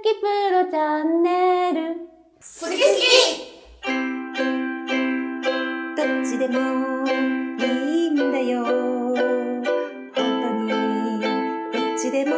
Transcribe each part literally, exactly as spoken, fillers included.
きプロチャンネル。 好き好き。 どっちでもいいんだよ。本当にどっちでも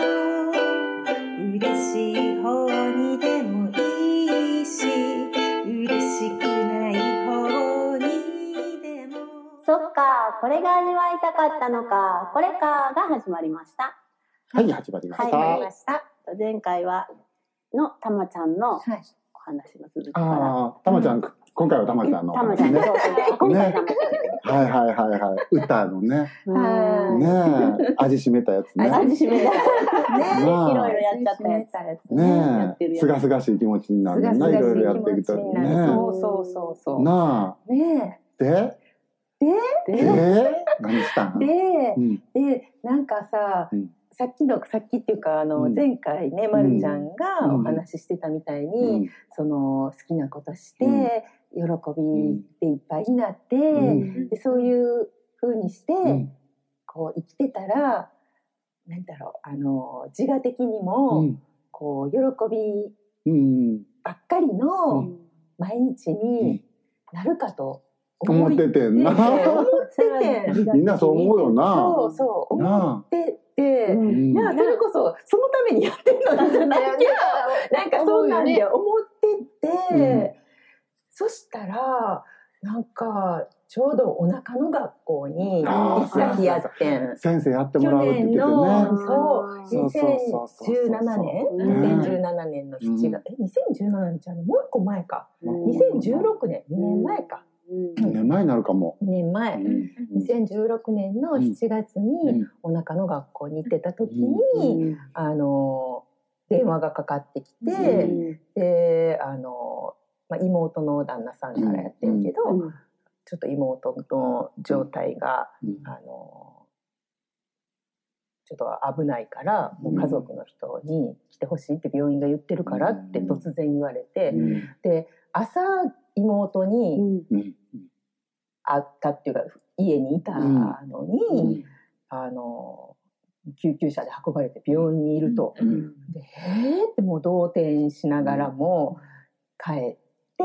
嬉しい方にでもいいし、嬉しくない方にでも。 そっか、これが味わいたかったのか、これかが始まりました。 はい、始まりました。 はい、始まりました。前回はのたまちゃんのお話の続きから。 ああ、たまちゃん、うん、今回はたまちゃんの、 たまちゃんの、ね、今回たまちゃん。はいはいはいはい。歌のね、ねえ、味しめたやつね。 味しめたやつね。いろいろやっちゃったやつね。ねえ、すがすがしい気持ちになるな、いろいろやっていくとね。 そうそうそうそう。 なあ。 ねえ。で。 で。 で。何したん。 で。で、なんかさ。さっきのさっきっていうかあの前回ね、まるちゃんがお話ししてたみたいに、うん、その好きなことして、うん、喜びでいっぱいになって、うん、でそういう風にして、うん、こう生きてたらなんだろうあの自我的にも、うん、こう喜びばっかりの毎日になるかと思っててんな。 思っててみんなそう思うよな。 そうそう思ってて、うん、なそれこそそのためにやってるのじゃなきゃなんかそんなんで思ってて、うん、そしたらなんかちょうどお腹の学校に行った日やってん。 先生やってもらうって言っててね。 そうにせんじゅうななねんにせんじゅうななねんのしちがつ、うん、えにせんじゅうななねんじゃんもう一個前か、うん、にせんじゅうろくねんにねんまえか。 にねんまえになるかも。 にねんまえ、うん、にせんじゅうろくねんのしちがつにお腹の学校に行ってた時に、うん、あの電話がかかってきて、うん、であの、まあ、妹の旦那さんからやってるけど、うん、ちょっと妹の状態が、うん、あのちょっと危ないからもう家族の人に来てほしいって病院が言ってるからって突然言われて、うん、で朝妹に会ったっていうか家にいたのに、うん、あの救急車で運ばれて病院にいると、うん、でへーってもう動転しながらも帰って、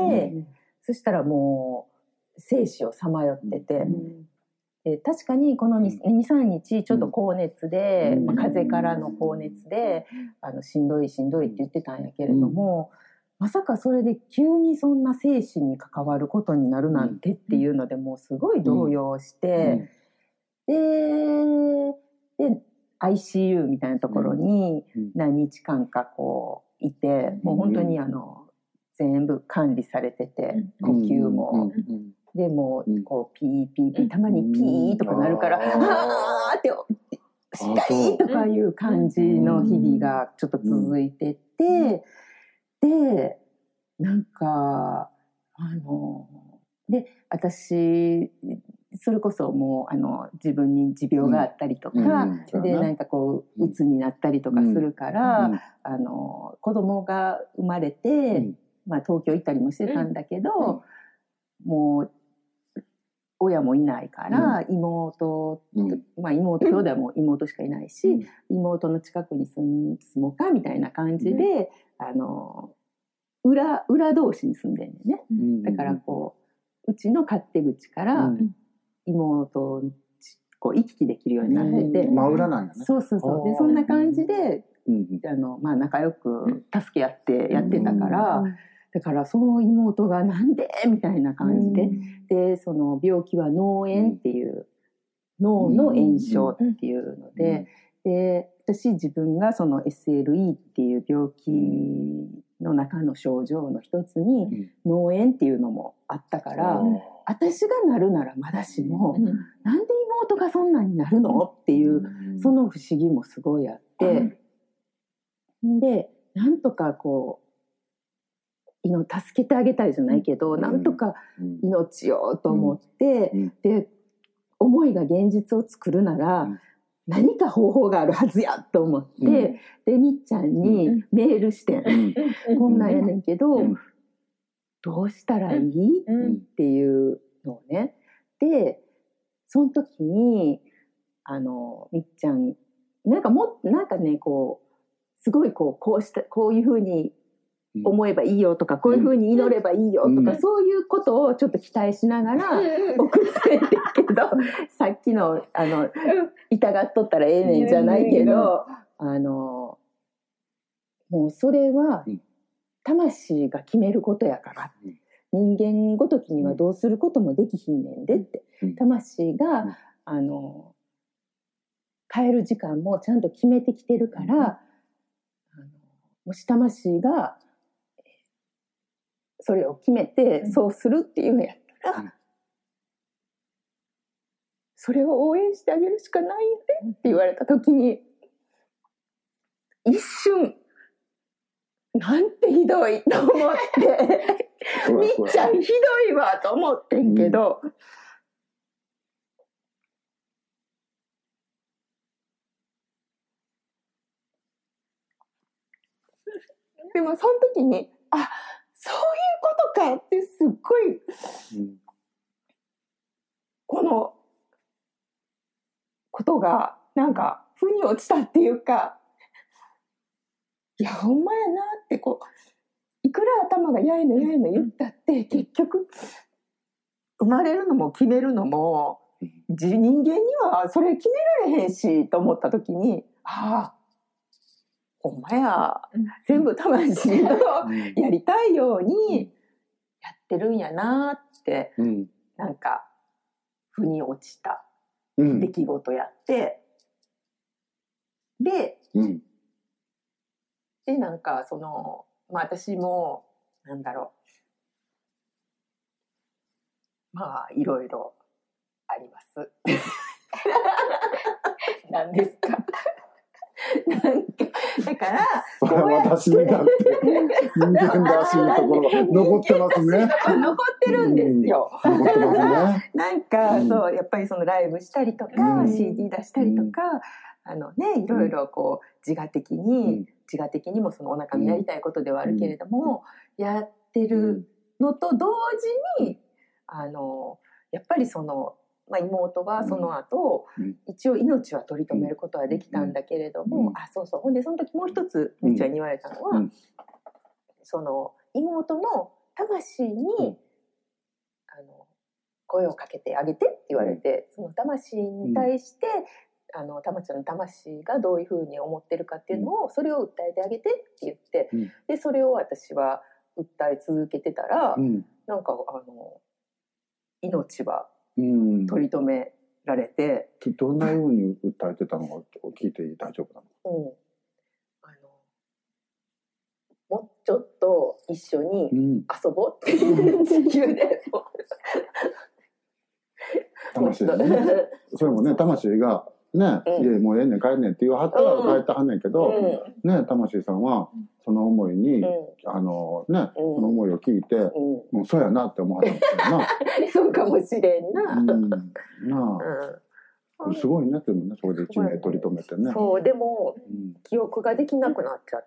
うん、そしたらもう生死をさまよってて、うん、で確かにこの にさんにちちょっと高熱で、うんまあ、風邪からの高熱であのしんどいしんどいって言ってたんやけれども、うんまさかそれで急にそんな生死に関わることになるなんてっていうのでもうすごい動揺して、うん、で, で アイシーユー みたいなところに何日間かこういて、うん、もう本当にあの全部管理されてて呼吸も、うん、でもこうピーピーピーたまにピーとかなるから、うん、あーってしっかりとかいう感じの日々がちょっと続いてて、でなんかあので私それこそもうあの自分に持病があったりとか、うんうん、でなんかこう鬱になったりとかするから、うん、あの子供が生まれて、うんまあ、東京行ったりもしてたんだけど、うん、もう親もいないから、うん、妹、うんまあ、妹兄弟も妹しかいないし、うん、妹の近くに住もうかみたいな感じで、うんあの 裏, 裏同士に住んでんねんね、うん、だからこううちの勝手口から妹をこう行き来できるようになってて、 うん、真裏なんやね。 そうそうそうでそんな感じで、うん、あのまあ、仲良く助け合ってやってたから、うん、だからその妹がなんでみたいな感じで、うん、でその病気は脳炎っていう、うん、脳の炎症っていうので、うん、で私自分がその エスエルイー っていう病気の中の症状の一つに脳炎っていうのもあったから、うん、私がなるならまだしも、うん、なんで妹がそんなになるのっていう、うん、その不思議もすごいあって、うん、でなんとかこう助けてあげたいじゃないけど、うん、なんとか命をと思って、うん、で思いが現実を作るなら、うん何か方法があるはずやと思って、うん、でみっちゃんにメールして、うん、こんなんやねんけど、うん、どうしたらいい、うん、っていうのをねでその時にあのみっちゃんなんかもなんかねこうすごいこうこうしたこういうふうに思えばいいよとか、こういうふうに祈ればいいよとか、 うん、 そういうことをちょっと期待しながら送ってんだけど、さっきのあの痛がっとったらええねんじゃないけど、あのもうそれは魂が決めることやから、人間ごときにはどうすることもできひんねんでって、魂があの変える時間もちゃんと決めてきてるから、あのもし魂がそれを決めてそうするっていうのやったら、それを応援してあげるしかないんでって言われた時に、一瞬なんてひどいと思ってみっちゃんひどいわと思ってんけど、うん、でもその時に、あ、そういうことかってすっごい、うん、このことがなんか腑に落ちたっていうか、いやほんまやなってこう、いくら頭がやいのやいの言ったって結局生まれるのも決めるのも人間にはそれ決められへんしと思った時に、ああほんまや、全部魂のやりたいようにやってるんやなって、うん、なんか腑に落ちた出来事やって、うん、で、うん、でなんかその、まあ、私もなんだろう、まあいろいろあります何ですかなんかだからそれは私にだって人間らしいところが残ってますね。 残ってるんですよ。 うん、残ってますね。 なんか、うん、そうやっぱりそのライブしたりとか、うん、シーディー 出したりとか、うん、あのねいろいろこう自我的に、うん、自我的にもそのお腹のやりたいことではあるけれども、うん、やってるのと同時にあのやっぱりその。まあ、妹はその後、うん、一応命は取り留めることはできたんだけれども、うん、あそうそうほんでその時もう一つみっちゃんに言われたのは、うん、その妹の魂に、うん、あの声をかけてあげてって言われて、その魂に対して、うん、あのたまちゃんの魂がどういうふうに思ってるかっていうのを、それを訴えてあげてって言って、うん、でそれを私は訴え続けてたら、うん、なんかあの命はうん、取り留められて、 どんなように訴えてたのか聞いて大丈夫なの？うん、 あのもうちょっと一緒に遊ぼうっていう地球で魂ねそれもね魂がね、うん、いやもうええねん帰んねんって言わはったら帰ってはんねんけど、うん、ね魂さんはその思いに、うん、あのね、うん、その思いを聞いて、うん、もうそうやなって思わはったんですよなそうかもしれんな、うん、なあ、うん、すごいねでもねそれで一命取り留めてね。 そうでも、うん、記憶ができなくなっちゃって、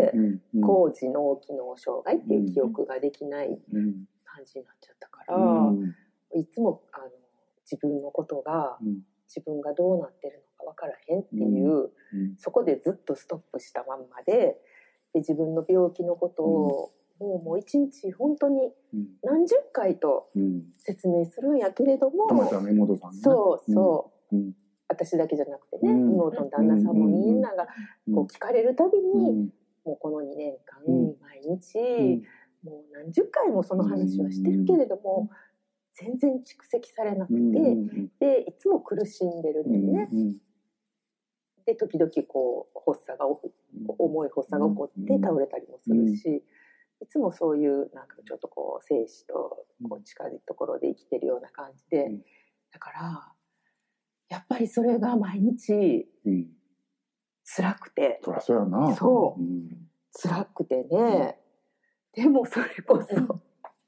高次脳機能障害っていう記憶ができない感じになっちゃったから、うん、いつもあの自分のことが、うん自分がどうなってるのか分からへんっていう、うんうん、そこでずっとストップしたまんまで、で自分の病気のことを、うん、もうもう一日本当に何十回と説明するんやけれども、 うんうん、妹さんね、 そうそう、うん、私だけじゃなくてね、うん、妹の旦那さんもみんながこう聞かれるたびに、うん、もうこのにねんかん、うん、毎日、うん、もう何十回もその話はしてるけれども、うん全然蓄積されなくて、うんうん、でいつも苦しんでるんでね、うんうん、で時々こう発作が重い発作が起こって倒れたりもするし、うん、いつもそういうなんかちょっとこう生死とこう近いところで生きてるような感じで、うん、だからやっぱりそれが毎日辛くて、 そりゃそうやな、 そう、うん、辛くてね、でもそれこそ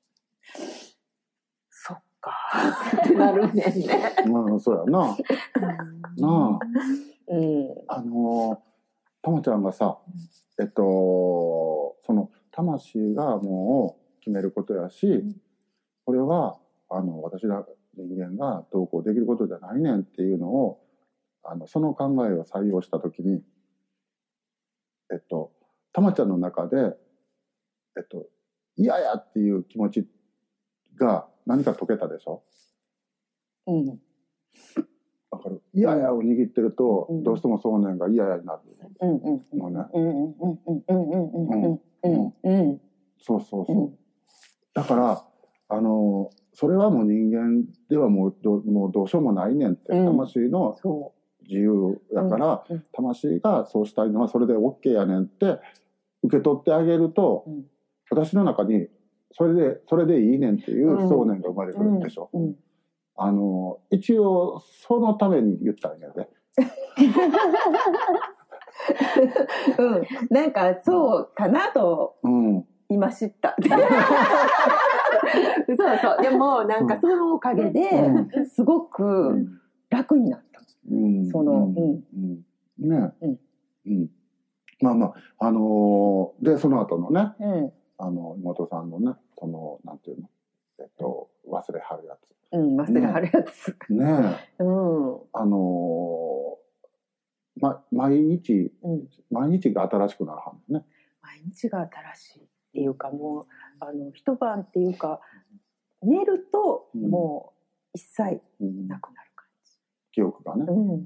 かってなるねんね。 まあそうやな。なあ。うん。あのたまちゃんがさ、えっとその魂がもう決めることやし、うん、これはあの私ら人間がどうこうできることじゃないねんっていうのをあのその考えを採用したときにえっと、たまちゃんの中で、えっと、嫌やっていう気持ちが何か解けたでしょ？ うん。 わかる？嫌やを握ってると、うん、どうしても想念が嫌やになるのね。そうそうそう。うん、だから、あの、それはもう人間ではもうど、もうどうしようもないねんって、うん、魂の自由だから、うん、魂がそうしたいのはそれで OK やねんって受け取ってあげると、うん、私の中にそれで、それでいいねんっていう想念が生まれてくるんでしょ。うんうんうん、あの、一応そのために言ったんやで。 うん、なんかそうかなと、うん今知った。そうそう。でも、なんかそのおかげで、すごく楽になった。うん、その、うん。うん、 ね、うんうん。まあまあ、あのー、で、その後のね、うん、あの、妹さんのね、その、なんていうの、えっと、忘れはるやつ。 うん、忘れはるやつ。 ねえ。うん。あのー、ま、毎日、うん、毎日が新しくなるはずね。 毎日が新しい。っていうかもうあの一晩っていうか寝るともう一切なくなる感じ、 記憶がね。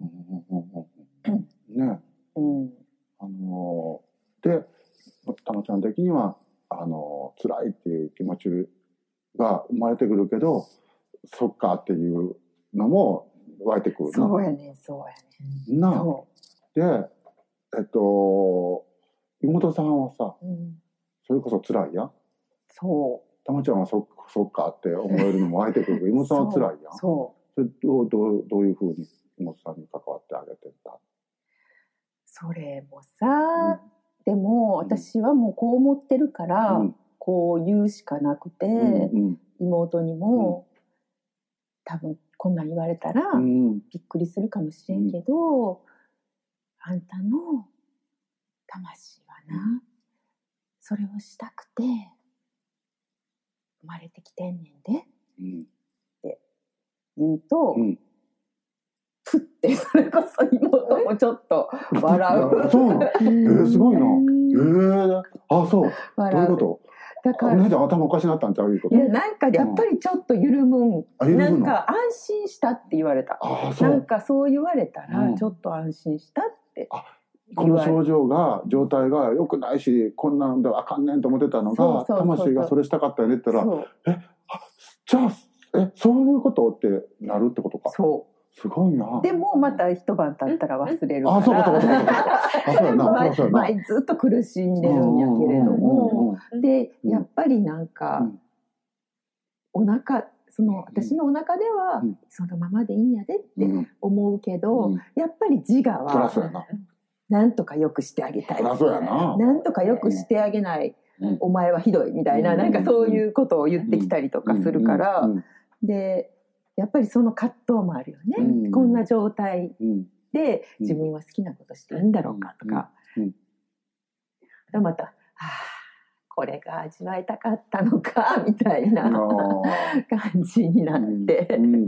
ね、うん、あのでたまちゃん的にはあの辛いっていう気持ちが生まれてくるけどそっかっていうのも湧いてくるな。 そうやねそうやねなそうでえっと妹さんはさ、うんそれこそ辛いやん。そう。たまちゃんはそ、そっかって思えるのも相手くるけど、妹さんは辛いやん。そう。それどう、どう、どういうふうに妹さんに関わってあげてた？ それもさ、うん、でも私はもうこう思ってるから、うん、こう言うしかなくて、うんうん、妹にも、うん、多分こんなん言われたら、うん、びっくりするかもしれんけど、うん、あんたの魂はな、うんそれをしたくて生まれてきてんねんで、うん、って言うと、うん、ふってそれこそ妹もちょっと笑う。 そうなの？えー、すごいな。えー、あそう。どういうこと？だからお姉ちゃん頭おかしなったんちゃういうこと？ いやなんかやっぱりちょっと緩むん、うん、なんか安心したって言われた。あそうなんかそう言われたらちょっと安心したって。うんあこの症状が状態が良くないしこんなんであかんねんと思ってたのが魂がそれしたかったよねって言ったらえあじゃあえそういうことってなるってことかそうすごいなでもまた一晩経ったら忘れるからあそうかそうかそうかあそうやなそうそうやな前ずっと苦しんでるんやけれどもでやっぱりなんか、うん、お腹その私のお腹では、うん、そのままでいいんやでって思うけど、うん、やっぱり自我はそらそうやななんとかよくしてあげたい。 そうやな。 なんとかよくしてあげない。うん、お前はひどいみたいな、うん、なんかそういうことを言ってきたりとかするから、うん、で、やっぱりその葛藤もあるよね。うん、こんな状態で自分は好きなことしていいんだろうかとか。でまた、はあ、これが味わいたかったのかみたいな感じになって。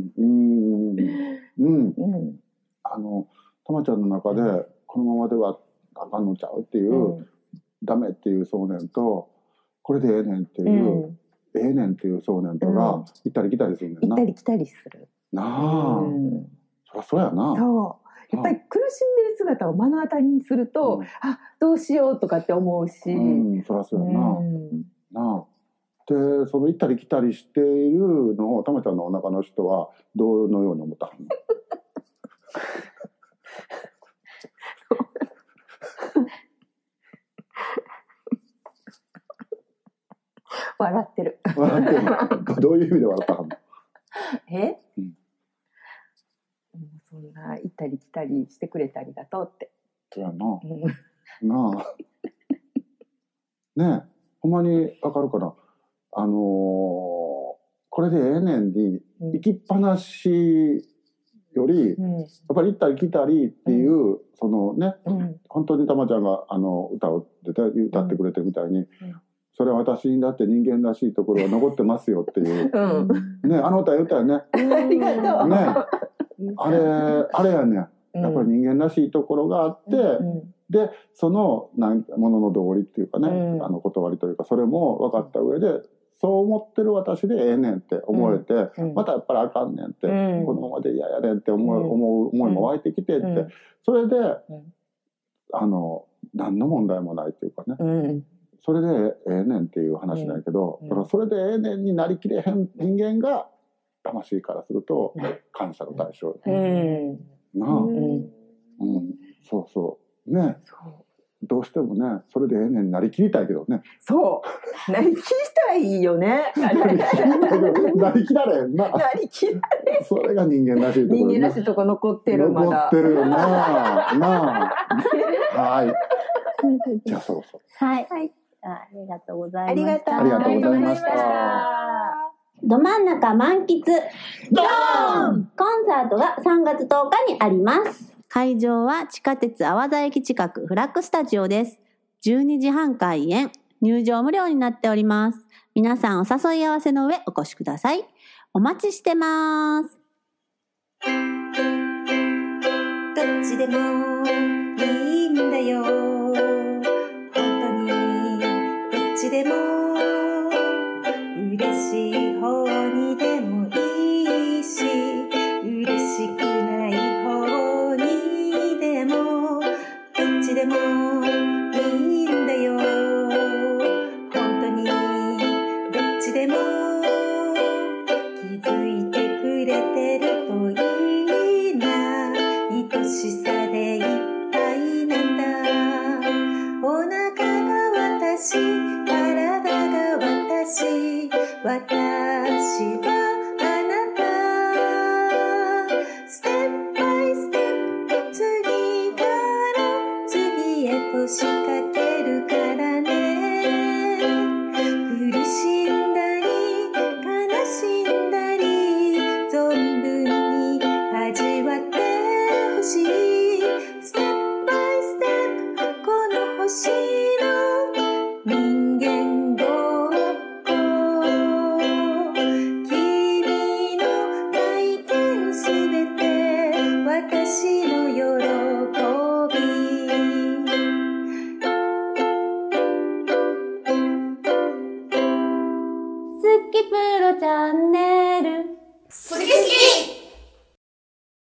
あの、たまちゃんの中で、このままではあかんのちゃうっていう、うん、ダメっていう想念とこれでええねんっていう、うん、ええねんっていう想念とが、うん、行ったり来たりするねんな行ったり来たりするなあ、うん、そりゃそうやなそうやっぱり苦しんでる姿を目の当たりにすると、うん、あどうしようとかって思うし、 うん、そりゃそうやな、うん、なあでその行ったり来たりしているのをたまちゃんのお腹の人はどのように思ったの笑ってる。 笑ってる。どういう意味で笑ったの？ え？うん、そんな行ったり来たりしてくれてありがとうって。 そうやな。うん、なあ。ねえ、ほんまにわかるかな。あのー、これでええねんに、うん、行きっぱなしより、うん、やっぱり行ったり来たりっていう、うん、そのね、うん、本当にたまちゃんがあの歌を歌ってくれてるみたいに、うんそれは私にだって人間らしいところが残ってますよっていう、うん、ねあの歌言ったよね。 ありがとう。 ねあれあれやねやっぱり人間らしいところがあって、うん、 でそのなんものの道理っていうかね、 うん、 あの断りというかそれも分かった上でそう思ってる私でええねんって思えて、うん、またやっぱりあかんねんって、うん、このままで嫌やねんって思う、うん、思う思いも湧いてきてって、うん、それで、うん、あの何の問題もないっていうかね、うん、それでええねんっていう話なんやけど、うん、だからそれでええねんになりきれへん人間が魂からすると感謝の対象、うん、なあ、うんうん、そうそうね、そうどうしてもねそれでええねんになりきりたいけどね、 そうなりきりたいよねなりきりたいけどなりきられんな、 なりきられん、 それが人間らしいところ、ね、 人間らしいところ残ってる、まだ残ってるよななあはいじゃあそろそろはい、はい、ありがとうございました。 ありがとうございました。 ど真ん中満喫ドーンコンサートがさんがつとおかにあります。会場は地下鉄阿波座駅近くフラッグスタジオです。じゅうにじはん開演、入場無料になっております。皆さんお誘い合わせの上お越しください。お待ちしてます。 どっちでもいいんだよ、本当にどっちでも嬉しい方にでもいいし嬉しくない方にでもどっちでもいいんだよ、本当にどっちでも気づいてくれてるといいな、愛しさでいっぱいなんだ、お腹が私、体が私、私はあなた、ステップバイステップ、次から次へと仕掛けるからね、苦しんだり悲しんだり存分に味わってほしい